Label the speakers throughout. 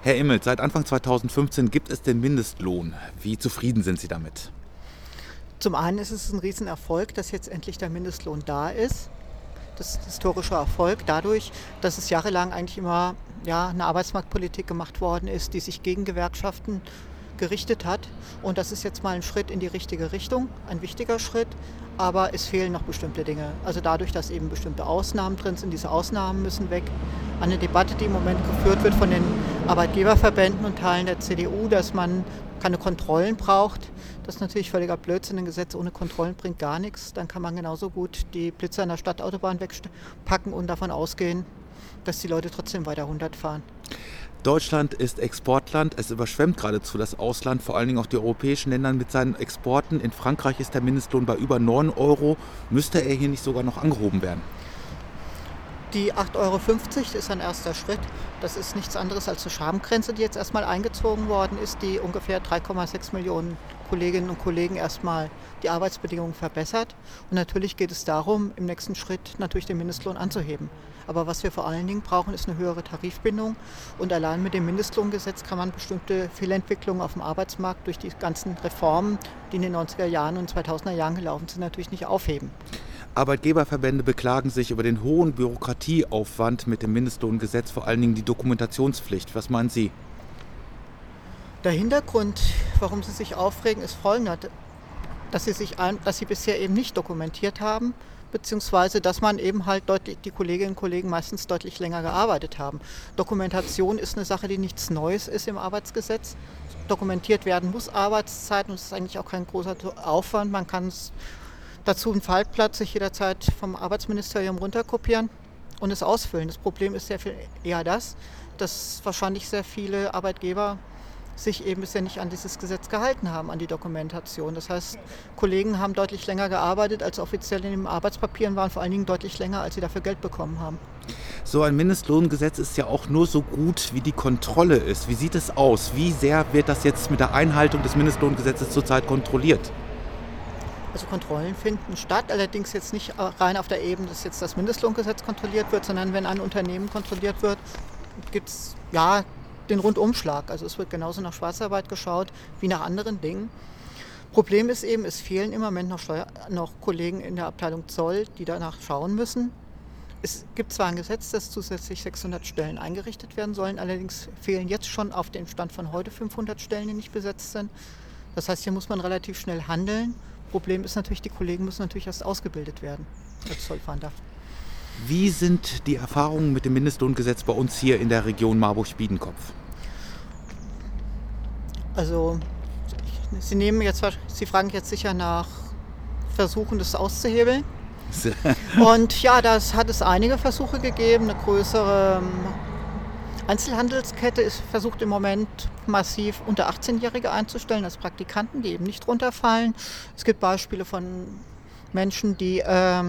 Speaker 1: Herr Immelt, seit Anfang 2015 gibt es den Mindestlohn. Wie zufrieden sind Sie damit?
Speaker 2: Zum einen ist es ein Riesenerfolg, dass jetzt endlich der Mindestlohn da ist. Das ist ein historischer Erfolg dadurch, dass es jahrelang eigentlich immer eine Arbeitsmarktpolitik gemacht worden ist, die sich gegen Gewerkschaften gerichtet hat. Und das ist jetzt mal ein Schritt in die richtige Richtung, ein wichtiger Schritt. Aber es fehlen noch bestimmte Dinge. Also dadurch, dass eben bestimmte Ausnahmen drin sind, diese Ausnahmen müssen weg. Eine Debatte, die im Moment geführt wird von den Arbeitgeberverbänden und Teilen der CDU, dass man keine Kontrollen braucht. Das ist natürlich völliger Blödsinn. Ein Gesetz ohne Kontrollen bringt gar nichts. Dann kann man genauso gut die Blitzer an der Stadtautobahn wegpacken und davon ausgehen, dass die Leute trotzdem weiter 100 fahren.
Speaker 1: Deutschland ist Exportland. Es überschwemmt geradezu das Ausland, vor allen Dingen auch die europäischen Länder mit seinen Exporten. In Frankreich ist der Mindestlohn bei über 9 Euro. Müsste er hier nicht sogar noch angehoben werden?
Speaker 2: Die 8,50 Euro ist ein erster Schritt. Das ist nichts anderes als eine Schamgrenze, die jetzt erstmal eingezogen worden ist, die ungefähr 3,6 Millionen Kolleginnen und Kollegen erstmal die Arbeitsbedingungen verbessert. Und natürlich geht es darum, im nächsten Schritt natürlich den Mindestlohn anzuheben. Aber was wir vor allen Dingen brauchen, ist eine höhere Tarifbindung. Und allein mit dem Mindestlohngesetz kann man bestimmte Fehlentwicklungen auf dem Arbeitsmarkt durch die ganzen Reformen, die in den 90er Jahren und 2000er Jahren gelaufen sind, natürlich nicht aufheben.
Speaker 1: Arbeitgeberverbände beklagen sich über den hohen Bürokratieaufwand mit dem Mindestlohngesetz, vor allen Dingen die Dokumentationspflicht. Was meinen Sie?
Speaker 2: Der Hintergrund, warum sie sich aufregen, ist folgender, dass sie bisher eben nicht dokumentiert haben, beziehungsweise dass man eben halt die Kolleginnen und Kollegen meistens deutlich länger gearbeitet haben. Dokumentation ist eine Sache, die nichts Neues ist im Arbeitsgesetz. Dokumentiert werden muss Arbeitszeit und es ist eigentlich auch kein großer Aufwand. Man kann es dazu einen Faltblatt sich jederzeit vom Arbeitsministerium runterkopieren und es ausfüllen. Das Problem ist sehr viel eher dass wahrscheinlich sehr viele Arbeitgeber sich eben bisher nicht an dieses Gesetz gehalten haben, an die Dokumentation. Das heißt, Kollegen haben deutlich länger gearbeitet, als offiziell in den Arbeitspapieren waren, vor allen Dingen deutlich länger, als sie dafür Geld bekommen haben.
Speaker 1: So ein Mindestlohngesetz ist ja auch nur so gut, wie die Kontrolle ist. Wie sieht es aus? Wie sehr wird das jetzt mit der Einhaltung des Mindestlohngesetzes zurzeit kontrolliert?
Speaker 2: Also Kontrollen finden statt, allerdings jetzt nicht rein auf der Ebene, dass jetzt das Mindestlohngesetz kontrolliert wird, sondern wenn ein Unternehmen kontrolliert wird, gibt es den Rundumschlag. Also es wird genauso nach Schwarzarbeit geschaut wie nach anderen Dingen. Problem ist eben, es fehlen im Moment noch Kollegen in der Abteilung Zoll, die danach schauen müssen. Es gibt zwar ein Gesetz, dass zusätzlich 600 Stellen eingerichtet werden sollen, allerdings fehlen jetzt schon auf dem Stand von heute 500 Stellen, die nicht besetzt sind. Das heißt, hier muss man relativ schnell handeln. Problem ist natürlich, die Kollegen müssen natürlich erst ausgebildet werden als Zollfahnder.
Speaker 1: Wie sind die Erfahrungen mit dem Mindestlohngesetz bei uns hier in der Region Marburg-Biedenkopf?
Speaker 2: Also Sie fragen jetzt sicher nach Versuchen, das auszuhebeln. Und ja, das hat es einige Versuche gegeben. Eine größere Einzelhandelskette ist versucht im Moment massiv unter 18-Jährige einzustellen als Praktikanten, die eben nicht runterfallen. Es gibt Beispiele von Menschen, die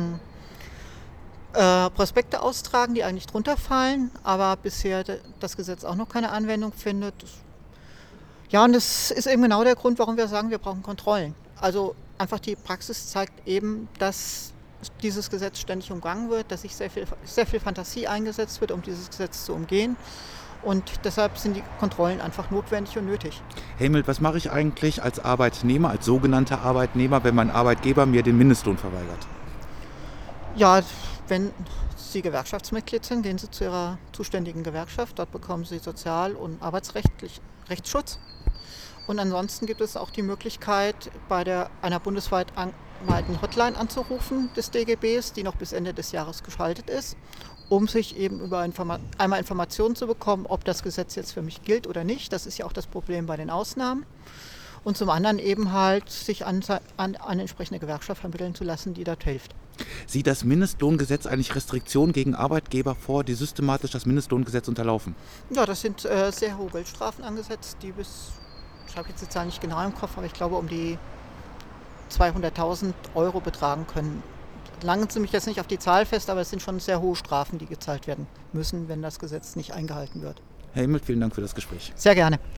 Speaker 2: Prospekte austragen, die eigentlich drunter fallen, aber bisher das Gesetz auch noch keine Anwendung findet. Ja, und das ist eben genau der Grund, warum wir sagen, wir brauchen Kontrollen. Also einfach die Praxis zeigt eben, dass dieses Gesetz ständig umgangen wird, dass sich sehr viel Fantasie eingesetzt wird, um dieses Gesetz zu umgehen. Und deshalb sind die Kontrollen einfach notwendig und nötig.
Speaker 1: Herr Immelt, was mache ich eigentlich als Arbeitnehmer, als sogenannter Arbeitnehmer, wenn mein Arbeitgeber mir den Mindestlohn verweigert?
Speaker 2: Ja, wenn Sie Gewerkschaftsmitglied sind, gehen Sie zu Ihrer zuständigen Gewerkschaft. Dort bekommen Sie sozial- und arbeitsrechtlich Rechtsschutz. Und ansonsten gibt es auch die Möglichkeit, bei einer bundesweit angemeldeten Hotline anzurufen des DGBs, die noch bis Ende des Jahres geschaltet ist, um sich eben über einmal Informationen zu bekommen, ob das Gesetz jetzt für mich gilt oder nicht. Das ist ja auch das Problem bei den Ausnahmen. Und zum anderen eben halt sich an eine entsprechende Gewerkschaft vermitteln zu lassen, die dort hilft.
Speaker 1: Sieht das Mindestlohngesetz eigentlich Restriktionen gegen Arbeitgeber vor, die systematisch das Mindestlohngesetz unterlaufen?
Speaker 2: Ja, das sind sehr hohe Geldstrafen angesetzt, die ich habe jetzt die Zahl nicht genau im Kopf, aber ich glaube um die 200.000 Euro betragen können. Langen Sie mich jetzt nicht auf die Zahl fest, aber es sind schon sehr hohe Strafen, die gezahlt werden müssen, wenn das Gesetz nicht eingehalten wird.
Speaker 1: Herr Immelt, vielen Dank für das Gespräch.
Speaker 2: Sehr gerne.